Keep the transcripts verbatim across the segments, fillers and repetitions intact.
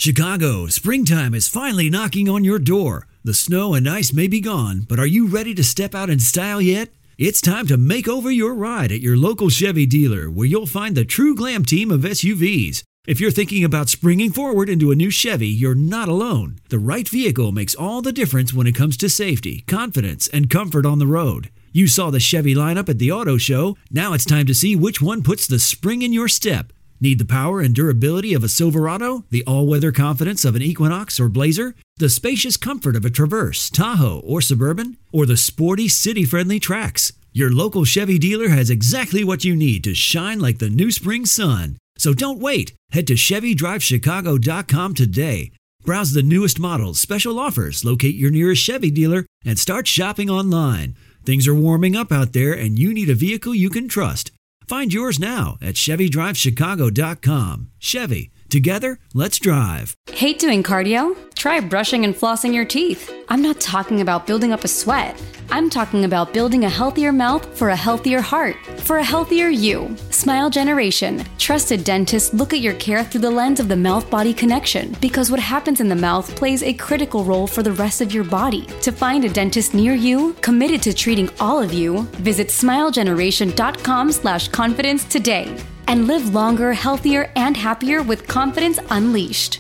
Chicago, springtime is finally knocking on your door. The snow and ice may be gone, but are you ready to step out in style yet? It's time to make over your ride at your local Chevy dealer, where you'll find the true glam team of S U Vs. If you're thinking about springing forward into a new Chevy, you're not alone. The right vehicle makes all the difference when it comes to safety, confidence, and comfort on the road. You saw the Chevy lineup at the auto show. Now it's time to see which one puts the spring in your step. Need the power and durability of a Silverado, the all-weather confidence of an Equinox or Blazer, the spacious comfort of a Traverse, Tahoe, or Suburban, or the sporty, city-friendly Trax? Your local Chevy dealer has exactly what you need to shine like the new spring sun. So don't wait. Head to Chevy Drive Chicago dot com today. Browse the newest models, special offers, locate your nearest Chevy dealer, and start shopping online. Things are warming up out there, and you need a vehicle you can trust. Find yours now at Chevy Drive Chicago dot com. Chevy. Together, let's drive. Hate doing cardio? Try brushing and flossing your teeth. I'm not talking about building up a sweat. I'm talking about building a healthier mouth for a healthier heart, for a healthier you. Smile Generation. Trusted dentists look at your care through the lens of the mouth-body connection, because what happens in the mouth plays a critical role for the rest of your body. To find a dentist near you, committed to treating all of you, visit smile generation dot com slash confidence today. And live longer, healthier, and happier with confidence unleashed.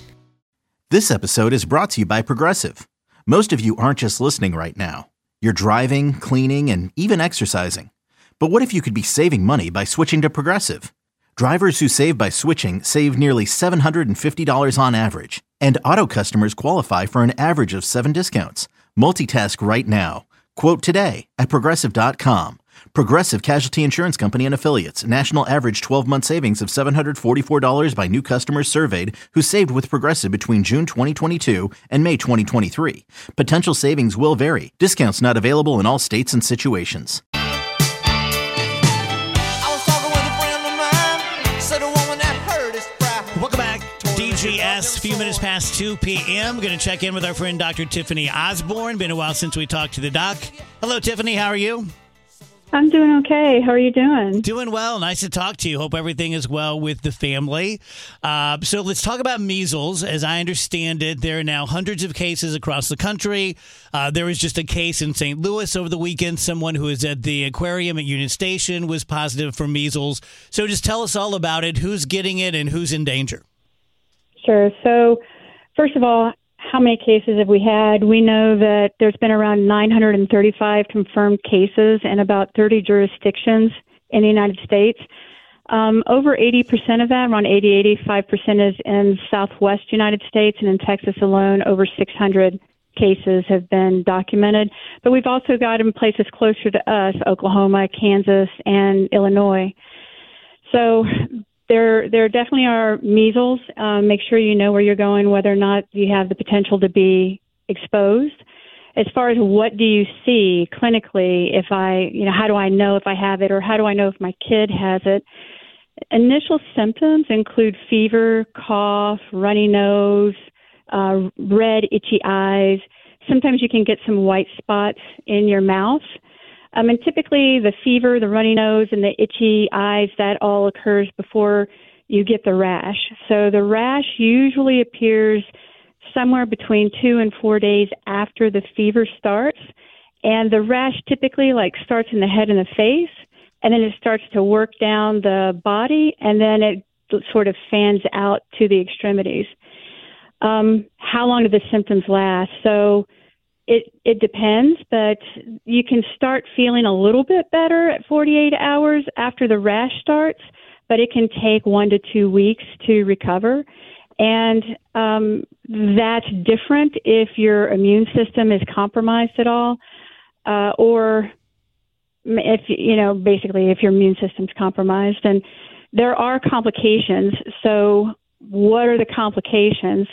This episode is brought to you by Progressive. Most of you aren't just listening right now. You're driving, cleaning, and even exercising. But what if you could be saving money by switching to Progressive? Drivers who save by switching save nearly seven hundred fifty dollars on average. And auto customers qualify for an average of seven discounts. Multitask right now. Quote today at progressive dot com. Progressive Casualty Insurance Company and Affiliates. National average twelve-month savings of seven hundred forty-four dollars by new customers surveyed who saved with Progressive between June twenty twenty-two and May twenty twenty-three. Potential savings will vary. Discounts not available in all states and situations. Welcome back. D G S, few minutes past two p.m. Going to check in with our friend Doctor Tiffany Osborne. Been a while since we talked to the doc. Hello, Tiffany. How are you? I'm doing okay. How are you doing? Doing well. Nice to talk to you. Hope everything is well with the family. Uh, so let's talk about measles. As I understand it, there are now hundreds of cases across the country. Uh, there was just a case in Saint Louis over the weekend. Someone who was at the aquarium at Union Station was positive for measles. So just tell us all about it. Who's getting it and who's in danger? Sure. So first of all, how many cases have we had? We know that there's been around nine hundred thirty-five confirmed cases in about thirty jurisdictions in the United States. Um, over eighty percent of that, around eighty, eighty-five percent is in Southwest United States, and in Texas alone, over six hundred cases have been documented. But we've also got in places closer to us, Oklahoma, Kansas, and Illinois. So There, there definitely are measles. Um, make sure you know where you're going, whether or not you have the potential to be exposed. As far as what do you see clinically, if I, you know, how do I know if I have it, or how do I know if my kid has it? Initial symptoms include fever, cough, runny nose, uh, red, itchy eyes. Sometimes you can get some white spots in your mouth. Um, and typically the fever, the runny nose, and the itchy eyes, that all occurs before you get the rash. So the rash usually appears somewhere between two and four days after the fever starts. And the rash typically like starts in the head and the face, and then it starts to work down the body, and then it sort of fans out to the extremities. Um, how long do the symptoms last? So It it depends, but you can start feeling a little bit better at forty-eight hours after the rash starts, but it can take one to two weeks to recover. And um, that's different if your immune system is compromised at all, uh, or if, you know, basically if your immune system's compromised. And there are complications. So what are the complications?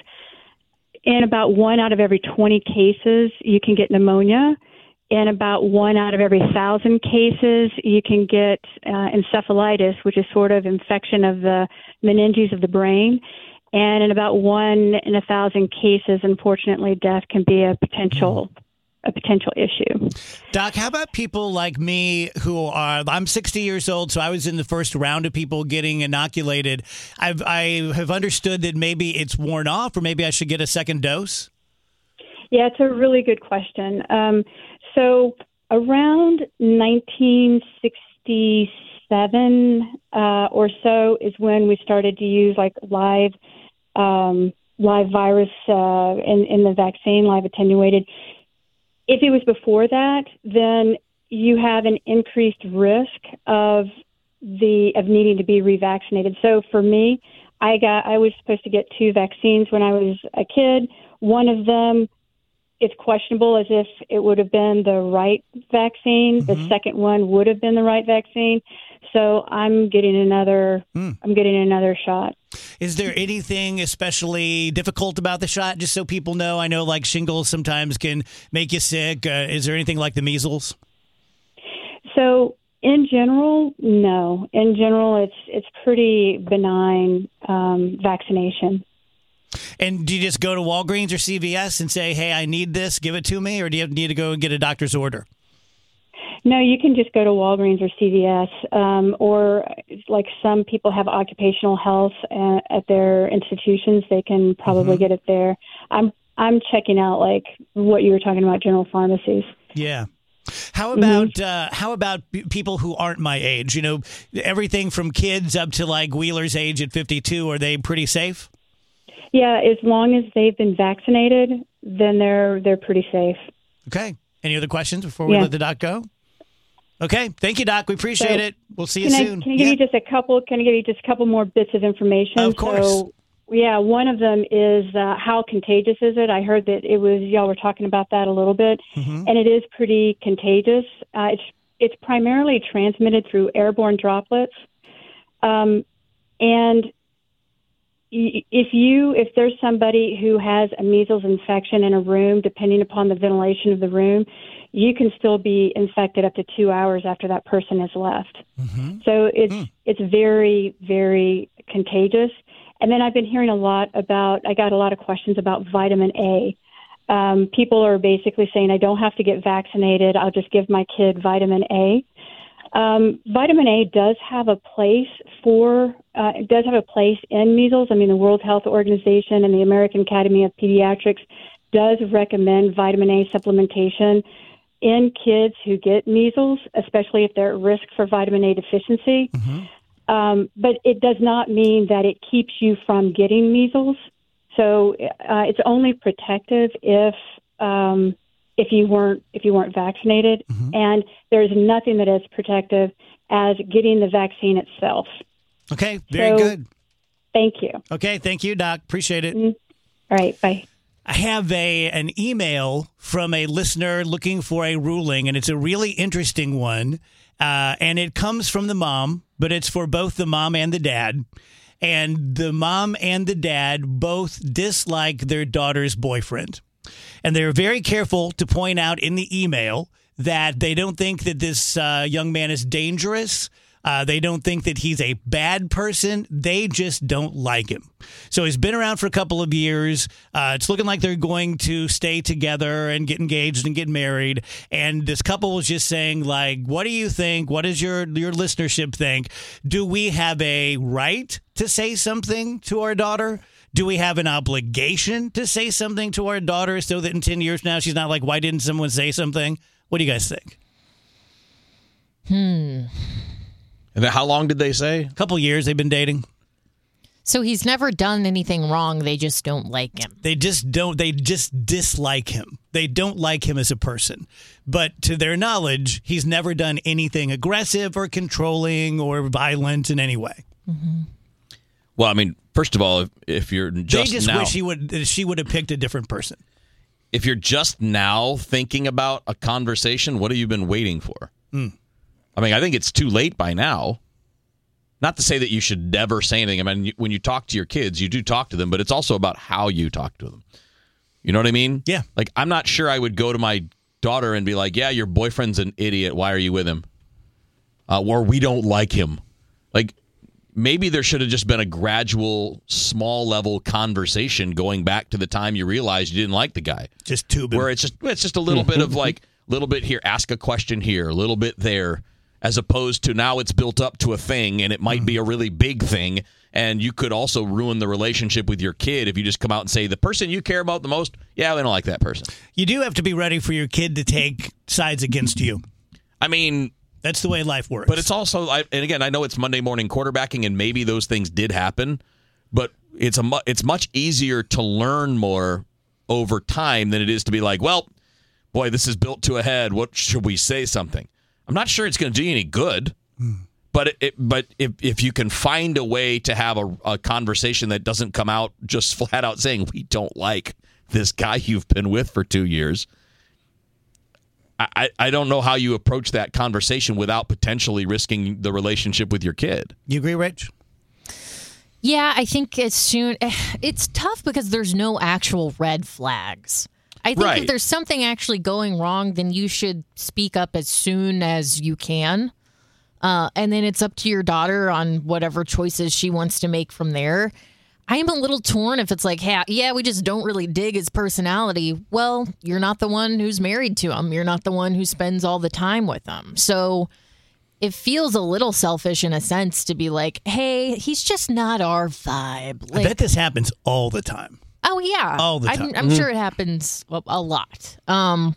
In about one out of every twenty cases, you can get pneumonia. In about one out of every thousand cases, you can get uh, encephalitis, which is sort of infection of the meninges of the brain. And in about one in a thousand cases, unfortunately, death can be a potential a potential issue. Doc, how about people like me who are, I'm sixty years old, so I was in the first round of people getting inoculated. I've, I have understood that maybe it's worn off, or maybe I should get a second dose. Yeah, it's a really good question. Um, so around nineteen sixty-seven uh, or so is when we started to use like live um, live virus uh, in, in the vaccine, live attenuated. If it was before that, then you have an increased risk of the of needing to be revaccinated. So for me, I got I was supposed to get two vaccines when I was a kid. One of them, it's questionable as if it would have been the right vaccine. Mm-hmm. The second one would have been the right vaccine. So I'm getting another. Mm. I'm getting another shot. Is there anything especially difficult about the shot? Just so people know, I know like shingles sometimes can make you sick. Uh, is there anything like the measles? So in general, no. In general, it's it's pretty benign um, vaccination. And do you just go to Walgreens or C V S and say, "Hey, I need this. Give it to me," or do you need to go and get a doctor's order? No, you can just go to Walgreens or C V S, um, or like some people have occupational health at, at their institutions. They can probably mm-hmm. get it there. I'm I'm checking out like what you were talking about, general pharmacies. Yeah. How about mm-hmm. uh, how about people who aren't my age? You know, everything from kids up to like Wheeler's age at fifty-two. Are they pretty safe? Yeah, as long as they've been vaccinated, then they're they're pretty safe. Okay. Any other questions before we yeah. let the doc go? Okay. Thank you, Doc. We appreciate so, it. We'll see you can soon. I, can I give yeah. you just a couple? Can I give you just a couple more bits of information? Of course. So, yeah, one of them is uh, how contagious is it? I heard that it was y'all were talking about that a little bit, mm-hmm. and it is pretty contagious. Uh, it's it's primarily transmitted through airborne droplets, um, and if you if there's somebody who has a measles infection in a room, depending upon the ventilation of the room, you can still be infected up to two hours after that person has left. Mm-hmm. So it's mm. it's very, very contagious. And then I've been hearing a lot about, I got a lot of questions about vitamin A. Um, people are basically saying, I don't have to get vaccinated. I'll just give my kid vitamin A. Um, vitamin A does have a place for, uh, it does have a place in measles. I mean, the World Health Organization and the American Academy of Pediatrics does recommend vitamin A supplementation in kids who get measles, especially if they're at risk for vitamin A deficiency. Mm-hmm. Um, but it does not mean that it keeps you from getting measles. So uh, it's only protective if um, if you weren't if you weren't vaccinated, mm-hmm. and there's nothing that is protective as getting the vaccine itself. Okay, very so, good. Thank you. Okay, thank you, Doc. Appreciate it. Mm-hmm. All right, bye. I have a an email from a listener looking for a ruling, and it's a really interesting one. Uh, and it comes from the mom, but it's for both the mom and the dad. And the mom and the dad both dislike their daughter's boyfriend. And they're very careful to point out in the email that they don't think that this uh, young man is dangerous. Uh, they don't think that he's a bad person. They just don't like him. So he's been around for a couple of years. Uh, it's looking like they're going to stay together and get engaged and get married. And this couple was just saying, like, what do you think? What does your, your listenership think? Do we have a right to say something to our daughter? Do we have an obligation to say something to our daughter so that in ten years from now she's not like, why didn't someone say something? What do you guys think? Hmm. And how long did they say? A couple years they've been dating. So he's never done anything wrong. They just don't like him. They just don't. They just dislike him. They don't like him as a person. But to their knowledge, he's never done anything aggressive or controlling or violent in any way. Mm-hmm. Well, I mean, first of all, if, if you're just they just now, wish he would. She would have picked a different person. If you're just now thinking about a conversation, what have you been waiting for? Mm. I mean, I think it's too late by now. Not to say that you should never say anything. I mean, when you talk to your kids, you do talk to them, but it's also about how you talk to them. You know what I mean? Yeah. Like, I'm not sure I would go to my daughter and be like, yeah, your boyfriend's an idiot. Why are you with him? Uh, or we don't like him. Like, maybe there should have just been a gradual, small level conversation going back to the time you realized you didn't like the guy. Just tubing. Where it's just it's just a little bit of like, a little bit here, ask a question here, a little bit there, as opposed to now it's built up to a thing and it might be a really big thing. And you could also ruin the relationship with your kid if you just come out and say, the person you care about the most, yeah, we don't like that person. You do have to be ready for your kid to take sides against you. I mean, that's the way life works. But it's also, I, and again, I know it's Monday morning quarterbacking, and maybe those things did happen, but it's a mu- it's much easier to learn more over time than it is to be like, well, boy, this is built to a head. What should we say something? I'm not sure it's going to do you any good. Hmm. But it, but if if you can find a way to have a, a conversation that doesn't come out just flat out saying we don't like this guy you've been with for two years, I, I don't know how you approach that conversation without potentially risking the relationship with your kid. You agree, Rich? Yeah, I think as soon it's tough because there's no actual red flags. I think Right. if there's something actually going wrong, then you should speak up as soon as you can. Uh, and then it's up to your daughter on whatever choices she wants to make from there. I am a little torn if it's like, hey, yeah, we just don't really dig his personality. Well, you're not the one who's married to him. You're not the one who spends all the time with him. So it feels a little selfish in a sense to be like, hey, he's just not our vibe. Like, I bet this happens all the time. Oh, yeah. All the time. I'm, I'm sure it happens a, a lot. Um,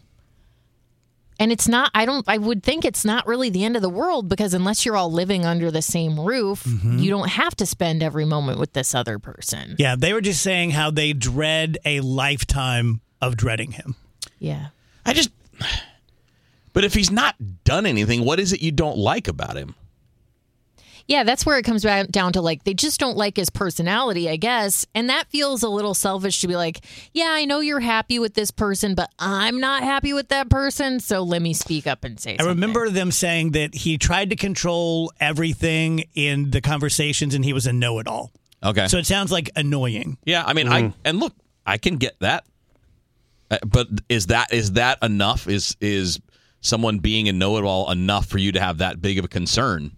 and it's not, I don't, I would think it's not really the end of the world because unless you're all living under the same roof, Mm-hmm. you don't have to spend every moment with this other person. Yeah, they were just saying how they dread a lifetime of dreading him. Yeah. I just, but if he's not done anything, what is it you don't like about him? Yeah, that's where it comes back down to like, they just don't like his personality, I guess. And that feels a little selfish to be like, yeah, I know you're happy with this person, but I'm not happy with that person. So let me speak up and say I something. remember them saying that he tried to control everything in the conversations and he was a know-it-all. Okay. So it sounds like annoying. Yeah, I mean, I and look, I can get that, Uh, but is that is that enough? Is is someone being a know-it-all enough for you to have that big of a concern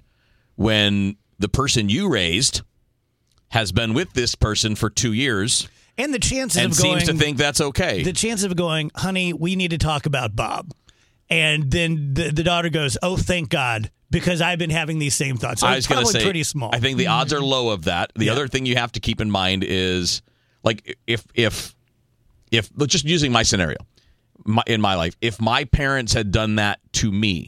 when the person you raised has been with this person for two years And the chances and of going... seems to think that's okay? The chances of going, honey, we need to talk about Bob. And then the, the daughter goes, oh, thank God, because I've been having these same thoughts. So I it's was going to probably say, pretty small. I think the odds are low of that. The Yeah. other thing you have to keep in mind is, like, if if if just using my scenario, my, in my life, if my parents had done that to me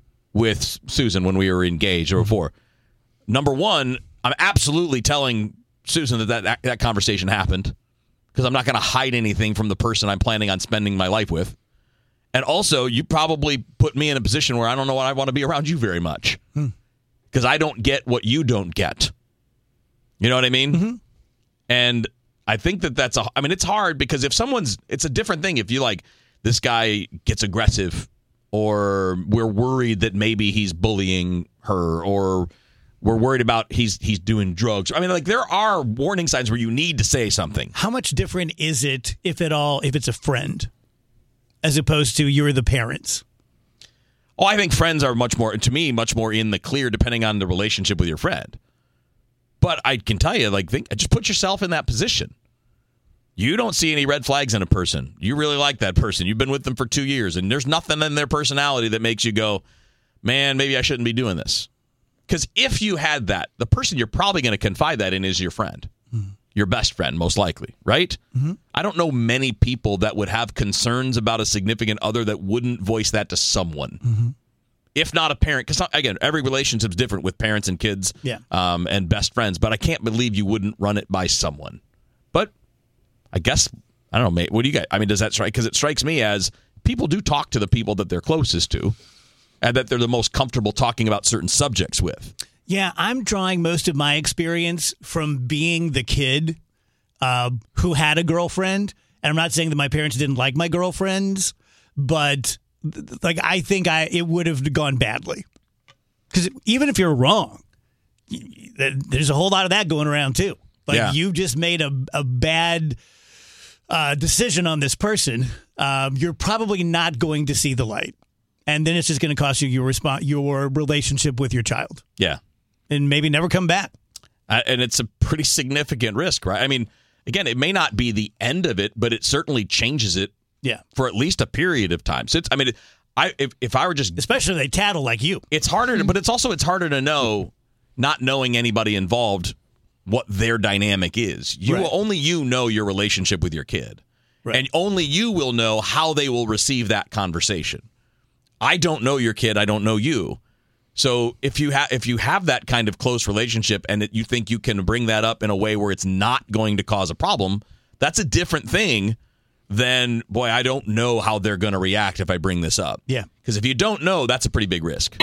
with Susan when we were engaged or before, number one, I'm absolutely telling Susan that that, that, that conversation happened because I'm not going to hide anything from the person I'm planning on spending my life with. And also, you probably put me in a position where I don't know what I want to be around you very much because I don't get what you don't get. You know what I mean? Mm-hmm. And I think that that's a, I mean, it's hard because if someone's, it's a different thing. If you like, this guy gets aggressive or we're worried that maybe he's bullying her or we're worried about he's he's doing drugs. I mean, like there are warning signs where you need to say something. How much different is it, if at all, if it's a friend, as opposed to you're the parents? Oh, I think friends are much more, to me, much more in the clear depending on the relationship with your friend. But I can tell you, like, think, just put yourself in that position. You don't see any red flags in a person. You really like that person. You've been with them for two years, and there's nothing in their personality that makes you go, man, maybe I shouldn't be doing this. Because if you had that, the person you're probably going to confide that in is your friend. Mm-hmm. Your best friend, most likely, right? Mm-hmm. I don't know many people that would have concerns about a significant other that wouldn't voice that to someone. Mm-hmm. If not a parent, because again, every relationship's different with parents and kids yeah. um, and best friends, but I can't believe you wouldn't run it by someone. But I guess, I don't know, mate, what do you got? I mean, does that strike? Because it strikes me as people do talk to the people that they're closest to and that they're the most comfortable talking about certain subjects with. Yeah, I'm drawing most of my experience from being the kid uh, who had a girlfriend. And I'm not saying that my parents didn't like my girlfriends, but like I think I it would have gone badly. Because even if you're wrong, there's a whole lot of that going around too. Like Yeah. you just made a, a bad uh, decision on this person. Um, you're probably not going to see the light. And then it's just going to cost you your resp- your relationship with your child. Yeah. And maybe never come back. Uh, and it's a pretty significant risk, right? I mean, again, it may not be the end of it, but it certainly changes it Yeah. for at least a period of time. So it's, I mean, I if, if I were just... Especially if they tattle like you. It's harder, to, but it's also it's harder to know, not knowing anybody involved, what their dynamic is. You Right. Only you know your relationship with your kid. Right. And only you will know how they will receive that conversation. I don't know your kid. I don't know you. So if you have if you have that kind of close relationship and that you think you can bring that up in a way where it's not going to cause a problem, that's a different thing than, boy, I don't know how they're going to react if I bring this up. Yeah. Because if you don't know, that's a pretty big risk.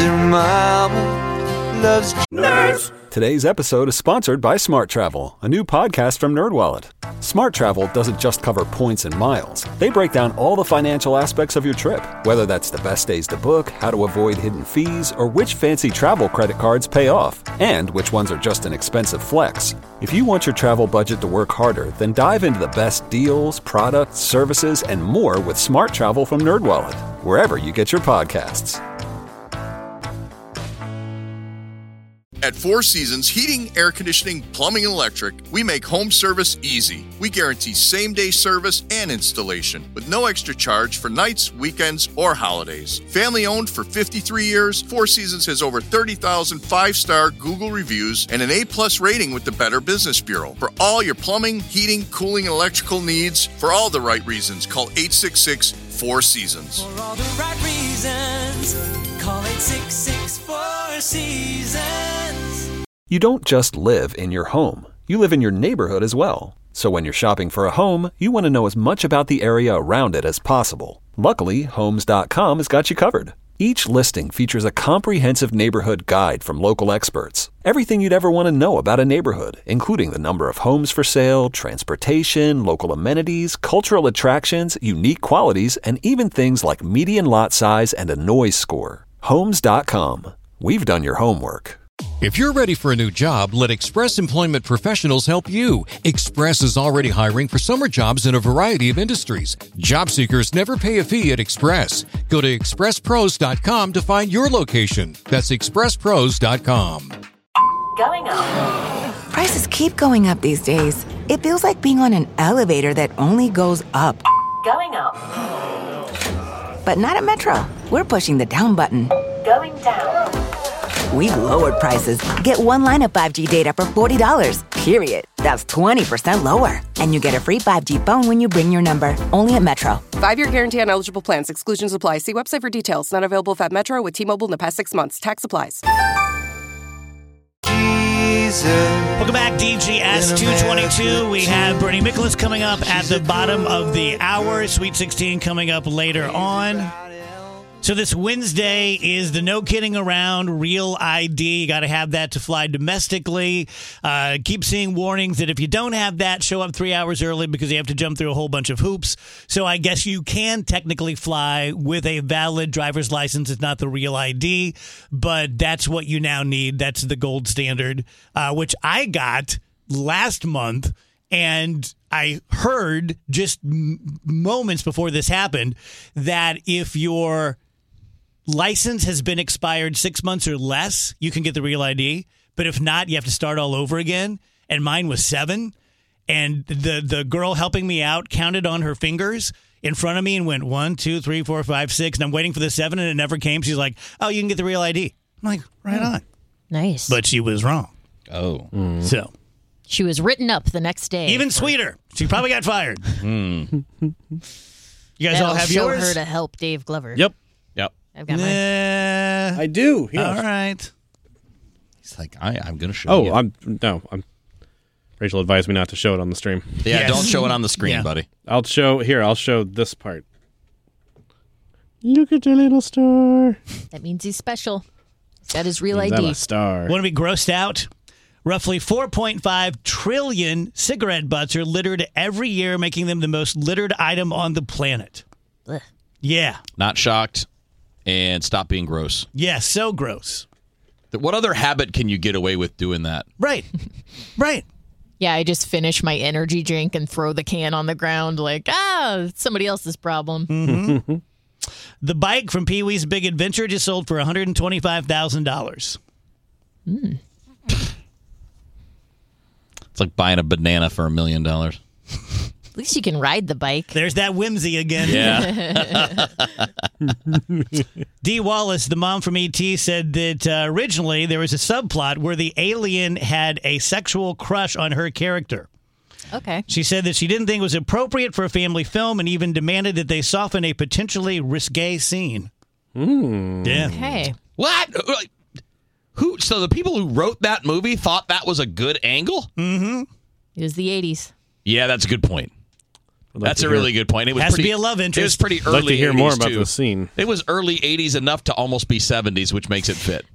Nerds. Today's episode is sponsored by Smart Travel, a new podcast from NerdWallet. Smart Travel doesn't just cover points and miles. They break down all the financial aspects of your trip, whether that's the best days to book, how to avoid hidden fees, or which fancy travel credit cards pay off, and which ones are just an expensive flex. If you want your travel budget to work harder, then dive into the best deals, products, services, and more with Smart Travel from NerdWallet, wherever you get your podcasts. At Four Seasons Heating, Air Conditioning, Plumbing, and Electric, we make home service easy. We guarantee same-day service and installation with no extra charge for nights, weekends, or holidays. Family-owned for fifty-three years, Four Seasons has over thirty thousand five-star Google reviews and an A-plus rating with the Better Business Bureau. For all your plumbing, heating, cooling, and electrical needs, for all the right reasons, call eight six six, four seasons. For all the right reasons, call eight six six, four seasons. You don't just live in your home. You live in your neighborhood as well. So when you're shopping for a home, you want to know as much about the area around it as possible. Luckily, Homes dot com has got you covered. Each listing features a comprehensive neighborhood guide from local experts. Everything you'd ever want to know about a neighborhood, including the number of homes for sale, transportation, local amenities, cultural attractions, unique qualities, and even things like median lot size and a noise score. Homes dot com. We've done your homework. If you're ready for a new job, let Express Employment Professionals help you. Express is already hiring for summer jobs in a variety of industries. Job seekers never pay a fee at Express. Go to express pros dot com to find your location. That's express pros dot com. Going up. Prices keep going up these days. It feels like being on an elevator that only goes up. Going up. But not at Metro. We're pushing the down button. Going down. We've lowered prices. Get one line of five G data for forty dollars, period. That's twenty percent lower. And you get a free five G phone when you bring your number. Only at Metro. Five-year guarantee on eligible plans. Exclusions apply. See website for details. Not available if at Metro with T-Mobile in the past six months. Tax applies. Welcome back, D G S two twenty-two. We have Bernie Miklasz coming up at the bottom of the hour. Sweet sixteen coming up later on. So this Wednesday is the no kidding around Real I D. You got to have that to fly domestically. Uh, keep seeing warnings that if you don't have that, show up three hours early because you have to jump through a whole bunch of hoops. So I guess you can technically fly with a valid driver's license. It's not the Real I D, but that's what you now need. That's the gold standard, uh, which I got last month. And I heard just m- moments before this happened that if your license has been expired six months or less, you can get the Real I D. But if not, you have to start all over again. And mine was seven. And the, the girl helping me out counted on her fingers in front of me and went one, two, three, four, five, six. And I'm waiting for the seven and it never came. She's like, oh, you can get the Real I D. I'm like, right on. Nice. But she was wrong. Oh. Mm. So. She was written up the next day. Even sweeter. She probably got fired. Mm. You guys That'll all have show yours? her to help Dave Glover. Yep. Yep. I've got nah. mine. I do. Yes. All right. He's like, I, I'm going to show oh, you. Oh, I'm no. I'm. Rachel advised me not to show it on the stream. Yeah, Yes. don't show it on the screen, Yeah. buddy. I'll show here. I'll show this part. Look at your little star. That means he's special. He's got his Real Is I that D. a star? Want to be grossed out? Roughly four point five trillion cigarette butts are littered every year, making them the most littered item on the planet. Ugh. Yeah. Not shocked. And stop being gross. Yeah, so gross. What other habit can you get away with doing that? Right. Right. Yeah, I just finish my energy drink and throw the can on the ground like, ah, it's somebody else's problem. Mm-hmm. The bike from Pee-wee's Big Adventure just sold for one hundred twenty-five thousand dollars. Mm. It's like buying a banana for a million dollars. At least you can ride the bike. There's that whimsy again. Yeah. Dee Wallace, the mom from E T, said that uh, originally there was a subplot where the alien had a sexual crush on her character. Okay. She said that she didn't think it was appropriate for a family film and even demanded that they soften a potentially risque scene. Mm. Yeah. Okay. What? Who? So the people who wrote that movie thought that was a good angle? Mm-hmm. It was the eighties. Yeah, that's a good point. like That's to a hear- really good point. It was Has to pretty, be a love interest. It was pretty I'd early like to hear more eighties, about too. the scene. It was early eighties enough to almost be seventies, which makes it fit.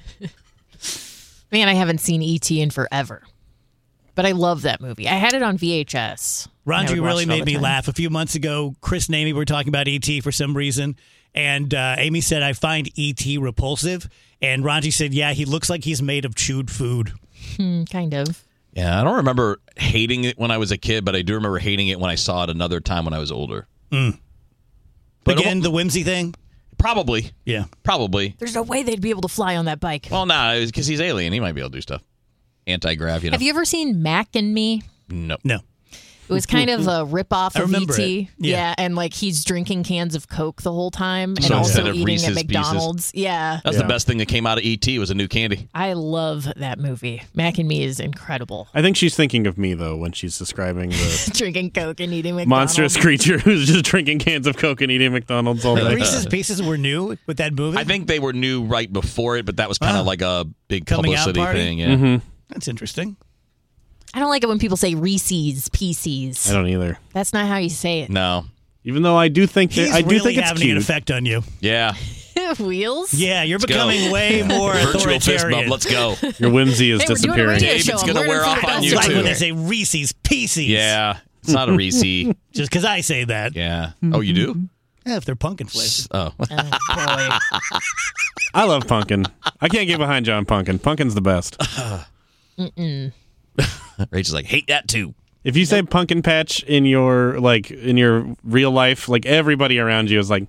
Man, I haven't seen E T in forever. But I love that movie. I had it on V H S. and I Ranji would watch really it all made the me time. laugh. A few months ago, Chris and Amy were talking about E T for some reason, and uh, Amy said, I find E T repulsive, and Ranji said, yeah, he looks like he's made of chewed food. Hmm, kind of. Yeah, I don't remember hating it when I was a kid, but I do remember hating it when I saw it another time when I was older. Mm. But Again, it- the whimsy thing? Probably. Yeah. Probably. There's no way they'd be able to fly on that bike. Well, nah, because he's alien. He might be able to do stuff. Anti-grav, you know. Have you ever seen Mac and Me? No. No. It was kind of a ripoff I of E remember T. it. Yeah. and like he's drinking cans of Coke the whole time and So also instead of eating Reese's at Pieces. McDonald's. Yeah. That's the best thing that came out of E T was a new candy. I love that movie. Mac and Me is incredible. I think she's thinking of me, though, when she's describing the Drinking Coke and eating McDonald's. monstrous creature who's just drinking cans of Coke and eating McDonald's all day. Reese's Pieces were new with that movie? I think they were new right before it, but that was kind of Oh. like a big Coming out publicity party? thing. Yeah. Mm-hmm. That's interesting. I don't like it when people say Reese's Pieces. I don't either. That's not how you say it. No. Even though I do think that He's I do really think it's having cute. an effect on you. Yeah. Wheels? Yeah, you're Let's becoming go. way more Virtual fist authoritarian. bump. Let's go. Your whimsy is Hey, we're doing a disappearing. radio David's show. gonna Learn wear from off the on best you, It's like too. when they say Reese's Pieces. Yeah. It's not a Reese. Just because I say that. Yeah. Oh, you do? Yeah, if they're pumpkin flavored. Oh. Oh, boy. I love Pumpkin. I can't get behind John Pumpkin. Pumpkin's the best. Mm-mm. Rachel's like, hate that too. If you say Pumpkin Patch in your like in your real life, like everybody around you is like,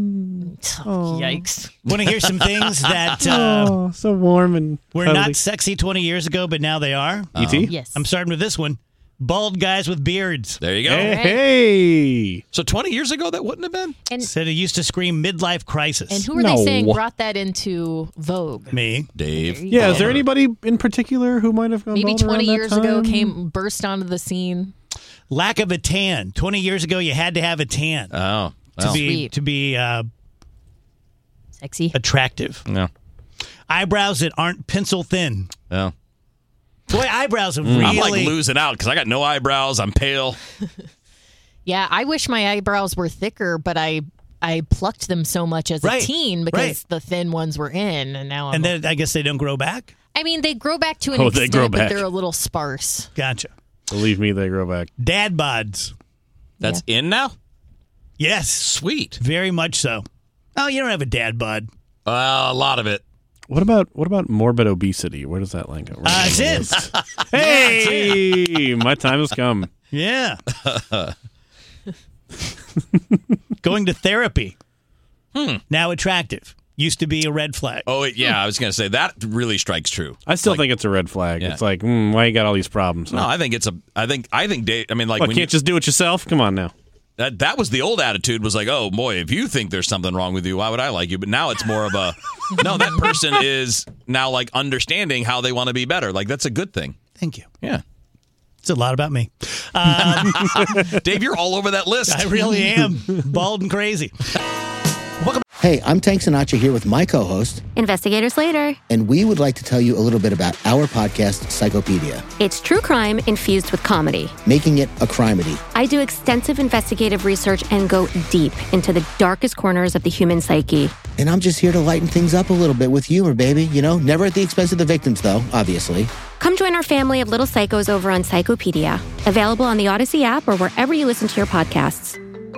Yikes. Want to hear some things that uh, oh, so warm and were cuddly. not sexy twenty years ago, but now they are? E T? Yes. I'm starting with this one. Bald guys with beards. There you go. Hey, Right. hey. So twenty years ago, that wouldn't have been? And, Said it used to scream midlife crisis. and who are No. they saying brought that into vogue? Me. Dave. Yeah, is there anybody in particular who might have gone Maybe bald around twenty that years ago time? came burst onto the scene. Lack of a tan. twenty years ago, you had to have a tan Oh. to Well. be Sweet. to be uh, Sexy. attractive. No. Eyebrows that aren't pencil thin. No. Boy, eyebrows have really. I'm like losing out because I got no eyebrows. I'm pale. Yeah, I wish my eyebrows were thicker, but I I plucked them so much as Right, a teen because right. the thin ones were in, and now I'm. and then I guess they don't grow back. I mean, they grow back to an Oh, they extent, grow but back. they're a little sparse. Gotcha. Believe me, they grow back. Dad bods. That's in now? Yes, Sweet. very much so. Oh, you don't have a dad bod. Well, a lot of it. What about what about morbid obesity? Where does that link up? Uh, it's in. Hey, my time has come. Yeah. Going to therapy. Hmm. Now attractive. Used to be a red flag. Oh, it- yeah. I was going to say that really strikes true. I still Like- think it's a red flag. Yeah. It's like, mm, why you got all these problems? No, I think it's a. I think. I think. Dave, I mean, like What, when can't you, just do it yourself? Come on now. that that was the old attitude. Was like, oh boy, if you think there's something wrong with you, why would I like you? But now it's more of a. No, that person is now like understanding how they want to be better. Like that's a good thing. Thank you. Yeah. It's a lot about me. Um, Dave, you're all over that list. I really am. Bald and crazy. Hey, I'm Tank Sinatra here with my co-host, Investigator Slater. and we would like to tell you a little bit about our podcast, Psychopedia, It's true crime infused with comedy. making it a crimedy. I do extensive investigative research and go deep into the darkest corners of the human psyche. And I'm just here to lighten things up a little bit with humor, baby. You know, never at the expense of the victims, though, obviously. Come join our family of little psychos over on Psychopedia, available on the Odyssey app or wherever you listen to your podcasts.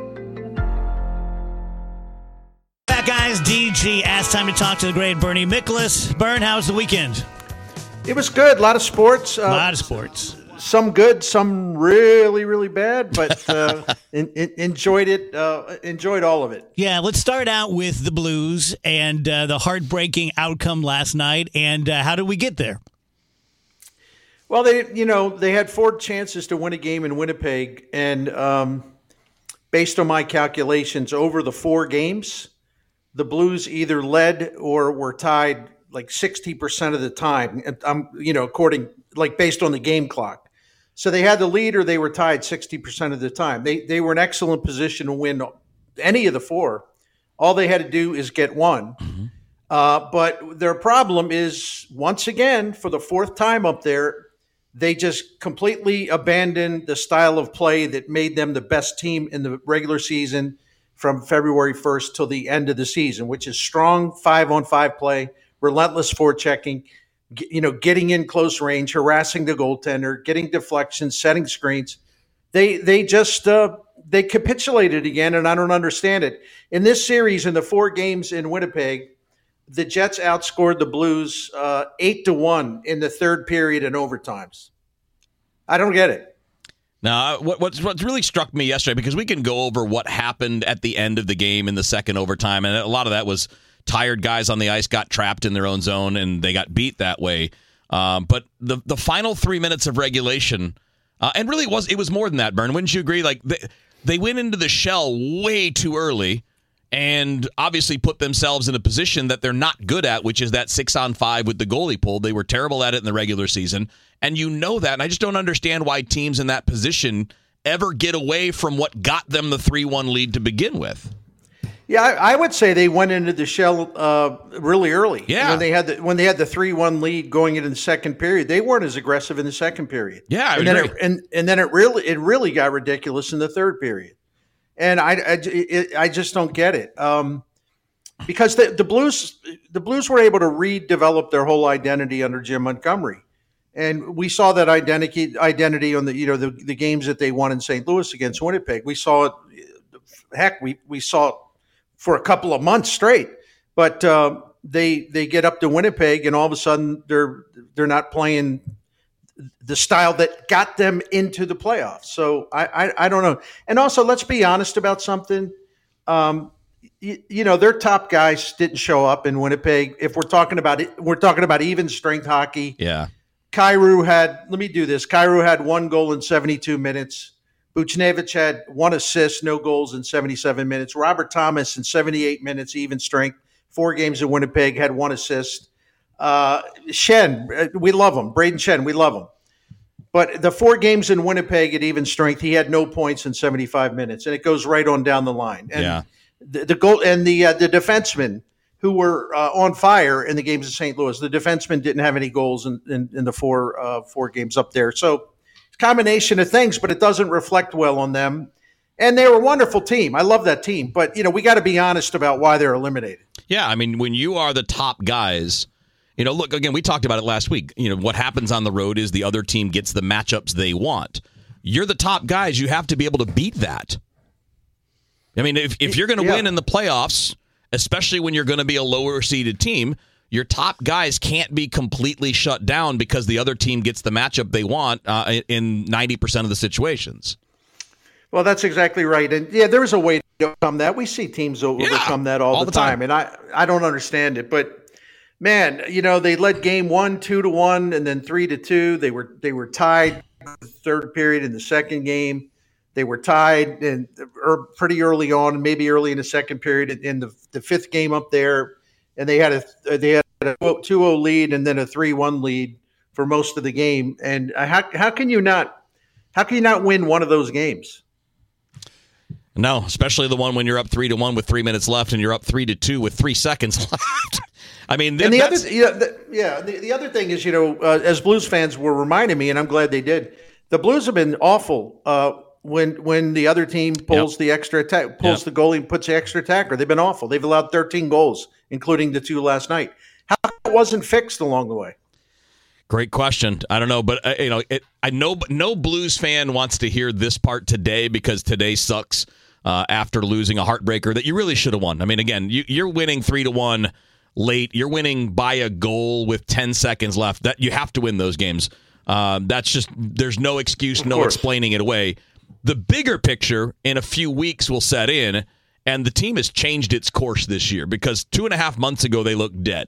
Back, guys. D G asked time to talk to the great Bernie Miklasz. Bern, how was the weekend? It was good. A lot of sports. A Uh, lot of sports. Some good, some really, really bad, but uh, in, in, enjoyed it. Uh, enjoyed all of it. Yeah, let's start out with the Blues and uh, the heartbreaking outcome last night. And uh, how did we get there? Well, they you know they had four chances to win a game in Winnipeg, and um, based on my calculations, over the four games, the Blues either led or were tied like sixty percent of the time. I'm you know according like based on the game clock. So they had the lead or they were tied sixty percent of the time. They they were in excellent position to win any of the four. All they had to do is get one. Mm-hmm. Uh, but their problem is, once again, for the fourth time up there, they just completely abandoned the style of play that made them the best team in the regular season from February first till the end of the season, which is strong five-on-five play, relentless forechecking, you know, getting in close range, harassing the goaltender, getting deflections, setting screens. They they just uh, they capitulated again, and I don't understand it. In this series, in the four games in Winnipeg, the Jets outscored the Blues uh, eight to one in the third period and overtimes. I don't get it. Now, what what's, what's really struck me yesterday, because we can go over what happened at the end of the game in the second overtime, and a lot of that was tired guys on the ice got trapped in their own zone, and they got beat that way. Um, but the the final three minutes of regulation, uh, and really it was it was more than that, Bern. Wouldn't you agree? Like they, they went into the shell way too early, and obviously put themselves in a position that they're not good at, which is that six on five with the goalie pull. They were terrible at it in the regular season, and you know that. And I just don't understand why teams in that position ever get away from what got them the three one lead to begin with. Yeah, I, I would say they went into the shell uh, really early. Yeah, when they had the when they had the three one lead going into the second period, they weren't as aggressive in the second period. Yeah, I and agree. then it, and and then it really it really got ridiculous in the third period. And I, I, it, I just don't get it um, because the, the Blues the Blues were able to redevelop their whole identity under Jim Montgomery, and we saw that identity identity on the you know the, the games that they won in Saint Louis against Winnipeg. We saw it. Heck, we we saw it for a couple of months straight. But uh, they they get up to Winnipeg, and all of a sudden they're they're not playing the style that got them into the playoffs. So I, I, I don't know. And also, let's be honest about something. Um, you, you know, their top guys didn't show up in Winnipeg. If we're talking about it, we're talking about even strength hockey. Yeah. Kyrou had, let me do this. Kyrou had one goal in seventy-two minutes. Buchnevich had one assist, no goals in seventy-seven minutes. Robert Thomas in seventy-eight minutes, even strength. Four games in Winnipeg, had one assist. Uh, Shen, we love him. Braden Shen, we love him. But the four games in Winnipeg at even strength, he had no points in seventy-five minutes, and it goes right on down the line. And yeah. the, the goal and the uh, the defensemen who were uh, on fire in the games in Saint Louis, the defensemen didn't have any goals in, in, in the four uh, four games up there. So it's a combination of things, but it doesn't reflect well on them. And they were a wonderful team. I love that team, but you know we got to be honest about why they're eliminated. Yeah, I mean when you are the top guys. You know, look, again, we talked about it last week. You know, what happens on the road is the other team gets the matchups they want. You're the top guys. You have to be able to beat that. I mean, if, if you're going to Yeah. win in the playoffs, especially when you're going to be a lower-seeded team, your top guys can't be completely shut down because the other team gets the matchup they want uh, in ninety percent of the situations. Well, that's exactly right. And, yeah, there is a way to overcome that. We see teams overcome that all, all the, the time. time. And I, I don't understand it. But, man, you know, they led game one, two to one, and then three to two. They were they were tied in the third period in the second game. They were tied and er, pretty early on, maybe early in the second period in the, the fifth game up there. And they had a they had a two oh lead and then a three one lead for most of the game. And how how can you not how can you not win one of those games? No, especially the one when you're up three to one with three minutes left and you're up three to two with three seconds left. I mean, and the that's, other, yeah, the, yeah. The, the other thing is, you know, uh, as Blues fans were reminding me, and I'm glad they did. The Blues have been awful uh, when when the other team pulls Yep. the extra attack, pulls Yep. the goalie, and puts the extra attacker. They've been awful. They've allowed thirteen goals, including the two last night. How come it wasn't fixed along the way? Great question. I don't know, but uh, you know, it, I know no Blues fan wants to hear this part today because today sucks. Uh, after losing a heartbreaker that you really should have won. I mean, again, you, you're winning three to one late. You're winning by a goal with ten seconds left. That you have to win those games. Um, that's just there's no excuse, no explaining it away. The bigger picture in a few weeks will set in, and the team has changed its course this year because two and a half months ago they looked dead.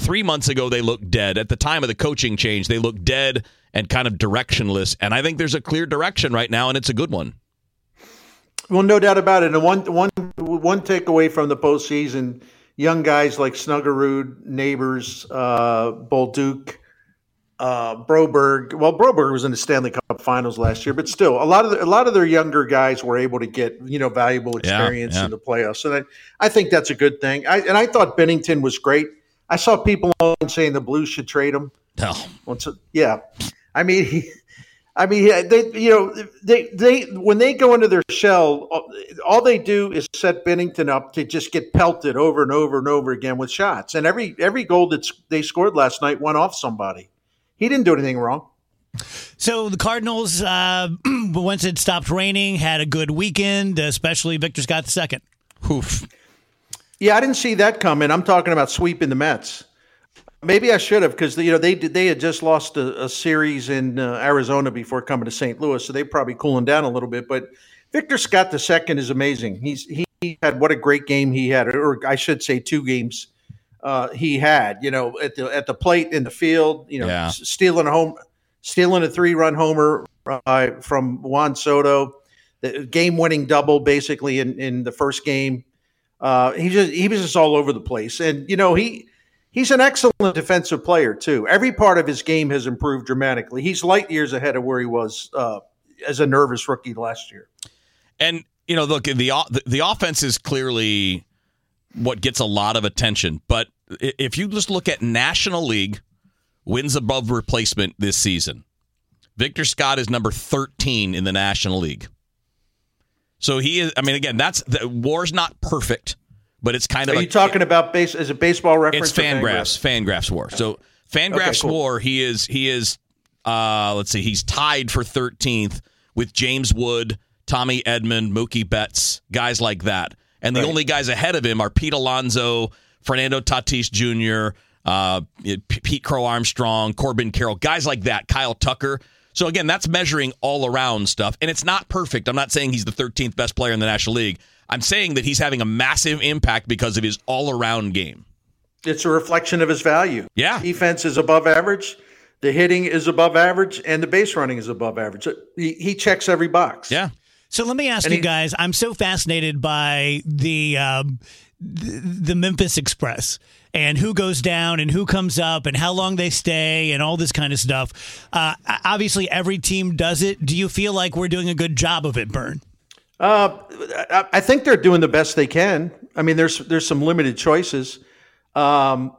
Three months ago, they looked dead. At the time of the coaching change, they looked dead and kind of directionless. And I think there's a clear direction right now, and it's a good one. Well, no doubt about it. And one one one takeaway from the postseason, young guys like Snuggerud, Neighbors, uh, Bolduc, uh, Broberg. Well, Broberg was in the Stanley Cup Finals last year, but still, a lot of the, a lot of their younger guys were able to get you know valuable experience yeah, yeah. in the playoffs. So that, I think that's a good thing. I, and I thought Binnington was great. I saw people online saying the Blues should trade him. No, Once, yeah, I mean, he, I mean, they you know they they when they go into their shell, all they do is set Binnington up to just get pelted over and over and over again with shots. And every every goal that they scored last night went off somebody. He didn't do anything wrong. So the Cardinals, uh, once it stopped raining, had a good weekend, especially Victor Scott the second. Oof. Yeah, I didn't see that coming. I'm talking about sweeping the Mets. Maybe I should have, because you know they did, they had just lost a, a series in uh, Arizona before coming to Saint Louis, so they're probably cooling down a little bit. But Victor Scott the second is amazing. He's he had what a great game he had, or I should say two games uh, he had. You know, at the at the plate, in the field, you know, Yeah. stealing a home, stealing a three run homer uh, from Juan Soto, the game winning double basically in, in the first game. Uh, he just he was just all over the place, and you know he. He's an excellent defensive player, too. Every part of his game has improved dramatically. He's light years ahead of where he was uh, as a nervous rookie last year. And, you know, look, the, the the offense is clearly what gets a lot of attention. But if you just look at National League wins above replacement this season, Victor Scott is number thirteen in the National League. So he is, I mean, again, that's the war's not perfect. But it's kind of. Are a, you talking about base as a baseball reference? It's Fangraphs. Fangraphs War. So Fangraphs Okay, cool. War. He is. He is. Uh, let's see. He's tied for thirteenth with James Wood, Tommy Edman, Mookie Betts, guys like that. And the Right. only guys ahead of him are Pete Alonso, Fernando Tatis Junior, uh, P- Pete Crow Armstrong, Corbin Carroll, guys like that. Kyle Tucker. So again, that's measuring all around stuff, and it's not perfect. I'm not saying he's the thirteenth best player in the National League. I'm saying that he's having a massive impact because of his all-around game. It's a reflection of his value. Yeah. Defense is above average. The hitting is above average, and the base running is above average. He, he checks every box. Yeah. So let me ask And you he- guys, I'm so fascinated by the, um, the the Memphis Express and who goes down and who comes up and how long they stay and all this kind of stuff. Uh, obviously, every team does it. Do you feel like we're doing a good job of it, Bern? Uh, I, I think they're doing the best they can. I mean, there's there's some limited choices. Um,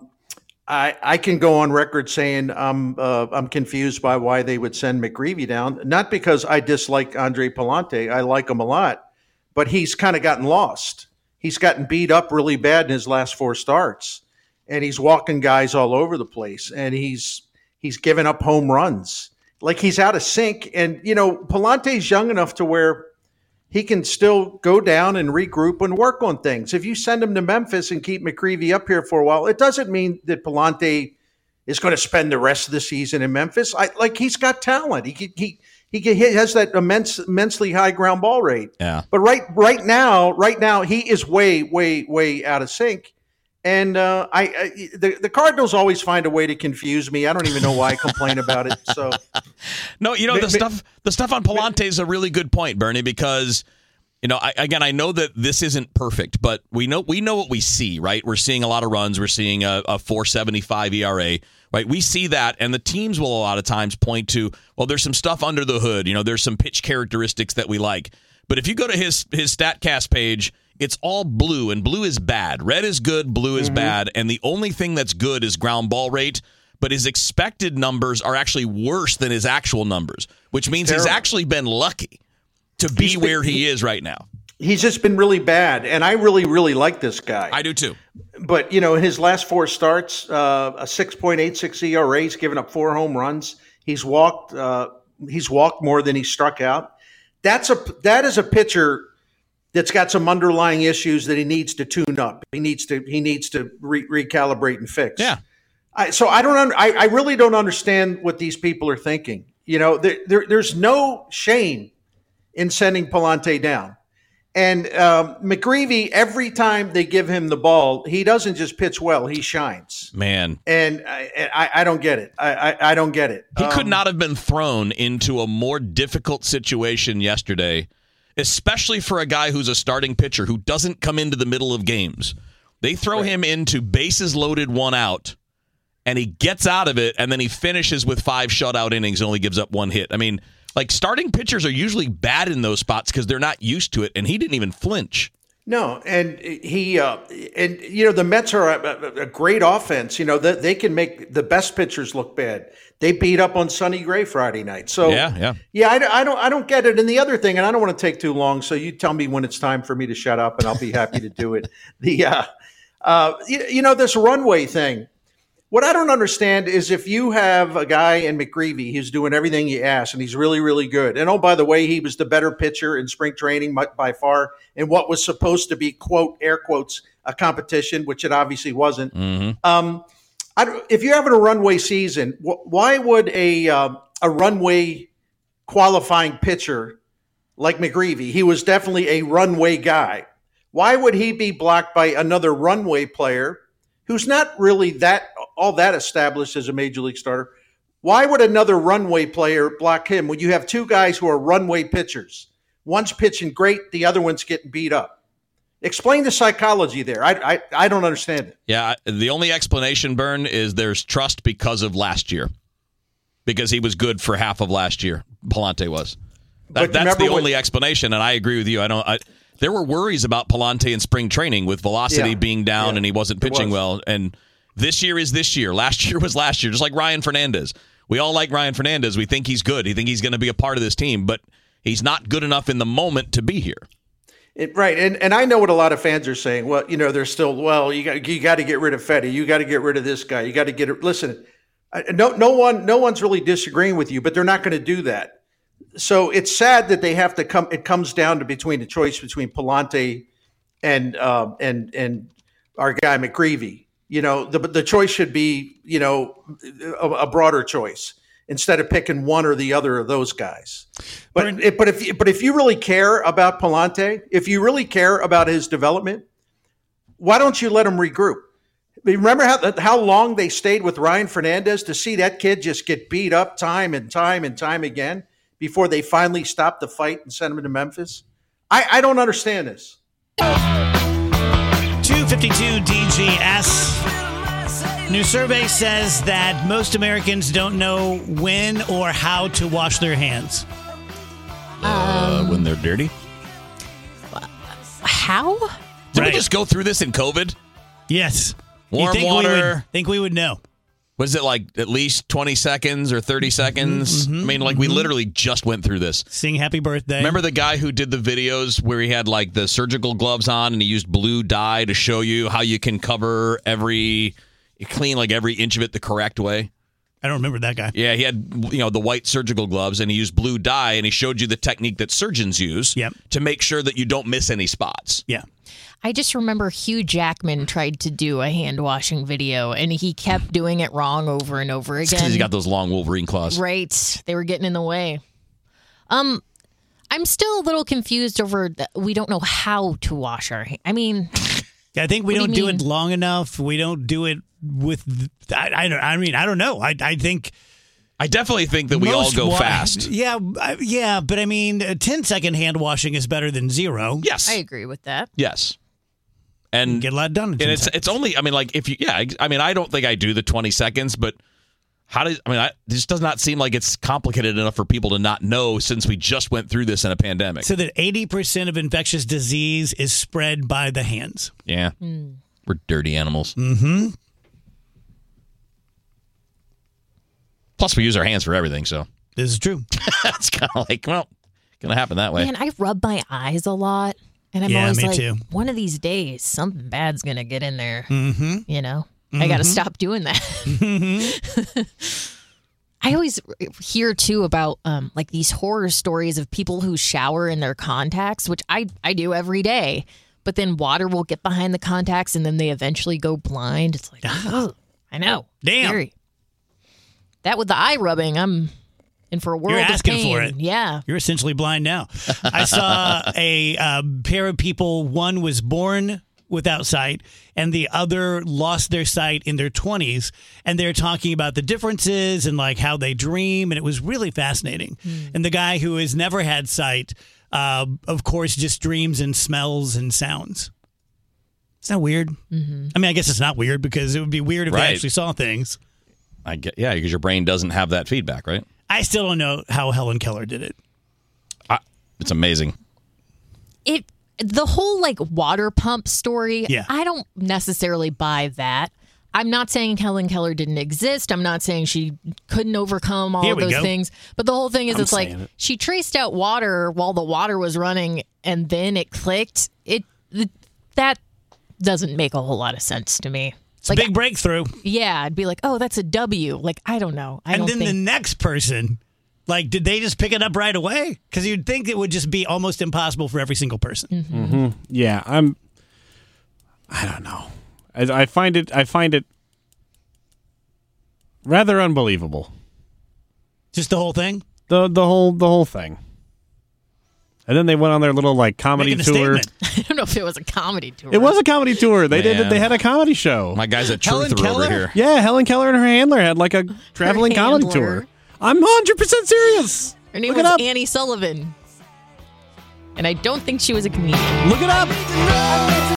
I I can go on record saying I'm uh, I'm confused by why they would send McGreevy down. Not because I dislike Andre Palante, I like him a lot, but he's kind of gotten lost. He's gotten beat up really bad in his last four starts, and he's walking guys all over the place, and he's he's given up home runs. Like he's out of sync, and you know Palante's young enough to where he can still go down and regroup and work on things. If you send him to Memphis and keep McCreevy up here for a while, it doesn't mean that Palante is going to spend the rest of the season in Memphis. I, like he's got talent. He he he, he has that immense, immensely high ground ball rate. Yeah. But right right now, right now he is way way way out of sync. And uh, I, I the the Cardinals always find a way to confuse me. I don't even know why I complain about it. So, no, you know the stuff the stuff on Palante is a really good point, Bernie, because you know I, again I know that this isn't perfect, but we know we know what we see, right? We're seeing a lot of runs. We're seeing a, a four seventy-five E R A, right? We see that, and the teams will a lot of times point to, well, there's some stuff under the hood. You know, there's some pitch characteristics that we like. But if you go to his his StatCast page, it's all blue, and blue is bad. Red is good, blue is Mm-hmm. bad, and the only thing that's good is ground ball rate, but his expected numbers are actually worse than his actual numbers, which means he's terrible. actually been lucky to be He's been- where he he- is right now. he's just been really bad, and I really really like this guy. I do too. But, you know, in his last four starts, uh, a six point eight six E R A, he's given up four home runs. He's walked uh, he's walked more than he struck out. That's a that is a pitcher that's got some underlying issues that he needs to tune up. He needs to he needs to re- recalibrate and fix. Yeah. I, so I don't un- I, I really don't understand what these people are thinking. You know, there, there there's no shame in sending Palante down. And um, McGreevy, every time they give him the ball, he doesn't just pitch well; he shines. Man, and I, I, I don't get it. I, I, I don't get it. He um, could not have been thrown into a more difficult situation yesterday, especially for a guy who's a starting pitcher who doesn't come into the middle of games. They throw right. him into bases loaded, one out, and he gets out of it, and then he finishes with five shutout innings and only gives up one hit. I mean, like, starting pitchers are usually bad in those spots because they're not used to it, and he didn't even flinch. No, and he uh, and you know the Mets are a, a great offense. You know that they can make the best pitchers look bad. They beat up on Sonny Gray Friday night. So yeah, yeah, yeah. I, I don't I don't get it. And the other thing, and I don't want to take too long, so you tell me when it's time for me to shut up, and I'll be happy to do it. The uh, uh, you, you know this runway thing. What I don't understand is if you have a guy in McGreevy who's doing everything you ask, and he's really, really good. And, oh, by the way, he was the better pitcher in spring training by far in what was supposed to be, quote, air quotes, a competition, which it obviously wasn't. Mm-hmm. Um, I don't, if you're having a runway season, wh- why would a uh, a runway qualifying pitcher like McGreevy, he was definitely a runway guy, why would he be blocked by another runway player who's not really that all that established as a major league starter? Why would another runway player block him when you have two guys who are runway pitchers? One's pitching great, the other one's getting beat up. Explain the psychology there. I I, I don't understand it. Yeah, the only explanation, Bern, is there's trust because of last year. Because he was good for half of last year. Palante was. That, that's the only when, explanation, and I agree with you. I don't. I, there were worries about Palante in spring training with velocity yeah, being down yeah, and he wasn't pitching was. well. And this year is this year. Last year was last year, just like Ryan Fernandez. We all like Ryan Fernandez. We think he's good. We think he's going to be a part of this team, but he's not good enough in the moment to be here. It, right, and and I know what a lot of fans are saying. Well, you know, they're still, well, you got you got to get rid of Fetty. You got to get rid of this guy. You got to get it. Listen, no no one no one's really disagreeing with you, but they're not going to do that. So it's sad that they have to come. It comes down to between the choice between Palante and um, and and our guy McGreevy. You know, the the choice should be, you know, a, a broader choice instead of picking one or the other of those guys. But but, but if but if you really care about Palante, if you really care about his development, why don't you let him regroup? Remember how how long they stayed with Ryan Fernandez to see that kid just get beat up time and time and time again before they finally stopped the fight and sent him to Memphis? I, I don't understand this. two fifty-two D G S. New survey says that most Americans don't know when or how to wash their hands. Uh, when they're dirty? How? Did Right. we just go through this in COVID? Yes. Warm you think water. We would, think we would know. Was it like at least twenty seconds or thirty seconds? Mm-hmm, I mean, like we literally just went through this. Sing happy birthday. Remember the guy who did the videos where he had like the surgical gloves on and he used blue dye to show you how you can cover every, clean like every inch of it the correct way? I don't remember that guy. Yeah, he had, you know, the white surgical gloves and he used blue dye and he showed you the technique that surgeons use Yep. to make sure that you don't miss any spots. Yeah. I just remember Hugh Jackman tried to do a hand washing video and he kept doing it wrong over and over again. Because he's got those long Wolverine claws. Right. They were getting in the way. Um, I'm still a little confused over the, we don't know how to wash our hands. I mean, I think we what don't do, do, you it mean? long enough. We don't do it with. I, I don't. I mean, I don't know. I I think. I definitely think that we all most go wa- fast. Yeah, I- yeah, but I mean, a ten second hand washing is better than zero. Yes. I agree with that. Yes. And get a lot done. In and ten it's seconds. it's only. I mean, like if you. Yeah. I, I mean, I don't think I do the twenty seconds, but how does? I mean, I, this does not seem like it's complicated enough for people to not know since we just went through this in a pandemic. So that eighty percent of infectious disease is spread by the hands. Yeah. Mm. We're dirty animals. Mm-hmm. Plus, we use our hands for everything, so this is true. It's kind of like, well, gonna happen that way. Man, I rub my eyes a lot. And I'm Yeah, always me like, too. one of these days, something bad's going to get in there. Mm-hmm. You know, I got to Mhm. stop doing that. I always hear, too, about um, like these horror stories of people who shower in their contacts, which I, I do every day. But then water will get behind the contacts and then they eventually go blind. It's like, oh, I know. Damn. Scary. That with the eye rubbing, I'm in for a world You're asking of pain. for it. Yeah. You're essentially blind now. I saw a uh, pair of people. One was born without sight, and the other lost their sight in their twenties. And they're talking about the differences and like how they dream, and it was really fascinating. Mm. And the guy who has never had sight, uh, of course, just dreams and smells and sounds. Is that weird? Mm-hmm. I mean, I guess it's not weird because it would be weird if right. they actually saw things. I get, yeah, because your brain doesn't have that feedback, right? I still don't know how Helen Keller did it. Uh, it's amazing. It the whole like water pump story. Yeah. I don't necessarily buy that. I'm not saying Helen Keller didn't exist. I'm not saying she couldn't overcome all Here of we those go. things. But the whole thing is, I'm it's like saying it. she traced out water while the water was running, and then it clicked. It th- that doesn't make a whole lot of sense to me. It's a big breakthrough. Yeah, I'd be like, oh, that's a W. Like, I don't know. I and don't then think... the next person, like, did they just pick it up right away? Because you'd think it would just be almost impossible for every single person. Mm-hmm. Mm-hmm. Yeah, I'm. I don't know. I, I find it. I find it rather unbelievable. Just the whole thing. The the whole the whole thing. And then they went on their little like comedy Making a tour. statement. I don't know if it was a comedy tour. It was a comedy tour. They Man. did. They had a comedy show. My guy's a Helen truther over Keller? here. Yeah, Helen Keller and her handler had like a traveling comedy handler. tour. I'm one hundred percent serious. Her name Look it was up. Annie Sullivan. And I don't think she was a comedian. Look it up.